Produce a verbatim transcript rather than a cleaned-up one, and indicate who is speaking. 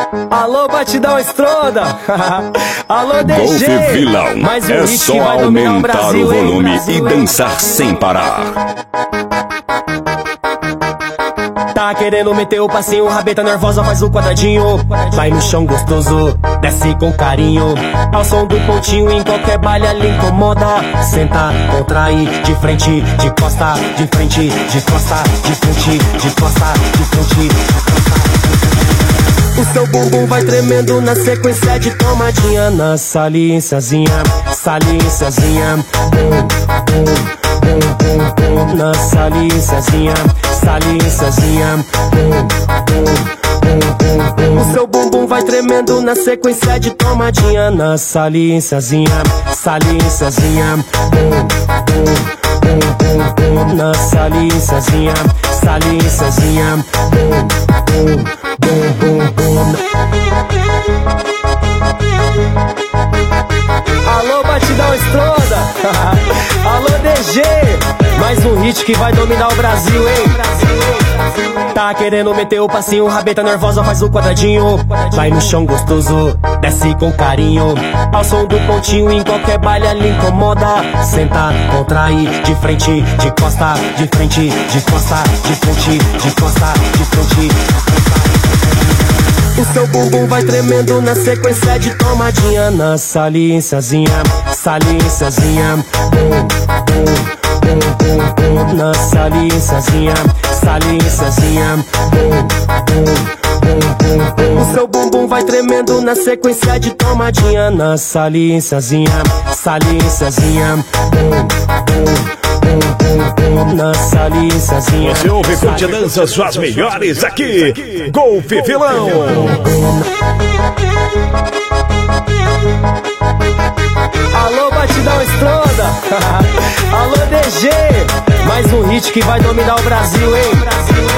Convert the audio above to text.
Speaker 1: Alô, batidão estronda. Alô, D G.
Speaker 2: Golfe Vilão.
Speaker 1: Mais um
Speaker 2: É
Speaker 1: hit
Speaker 2: só
Speaker 1: que vai dominar o
Speaker 2: aumentar
Speaker 1: Brasil,
Speaker 2: o
Speaker 1: hein?
Speaker 2: volume
Speaker 1: Brasil,
Speaker 2: e
Speaker 1: hein?
Speaker 2: dançar sem parar.
Speaker 1: Tá querendo meter o passinho, rabeta nervosa, faz o quadradinho. Vai no chão gostoso, desce com carinho. Ao som do pontinho, em qualquer baile ali incomoda. Senta, contrai, de frente, de costa, de frente, de costa, de frente, de costa, de frente, de costa. O seu bumbum vai tremendo na sequência de tomadinha. Na saliênciazinha, saliênciazinha. Bum, bum, bum, bum, bum. Na saliênciazinha, saliênciazinha. Bum, bum, bum, bum, bum. O seu bumbum vai tremendo na sequência de tomadinha. Na saliênciazinha, saliênciazinha. Bum, bum, bum, bum, bum. Na saliênciazinha, saliênciazinha. Bum, bum, bum, bum, bum. Alô, batidão estronda. Alô, D G. Mais um hit que vai dominar o Brasil, hein? Tá querendo meter o passinho, rabeta nervosa, faz o quadradinho. Vai no chão gostoso, desce com carinho. Ao som do pontinho, em qualquer baile ali incomoda. Senta, contrai, de frente, de costa, de frente, de costa, de frente, de costa, de frente, de costa. O seu bumbum vai tremendo na sequência de tomadinha. Na saliênciazinha, saliênciazinha. Bum, bum, bum, bum, bum. Na saliênciazinha, saliênciazinha. Bum, bum, bum, bum, bum. O seu bumbum vai tremendo na sequência de tomadinha. Na saliênciazinha, saliênciazinha. Bum, bum. Na saliênciazinha.
Speaker 2: Você ouve, curte a dança, suas melhores aqui. Golfe Vilão.
Speaker 1: Alô, batidão estronda. Alô, D G. Mais um hit que vai dominar o Brasil, hein?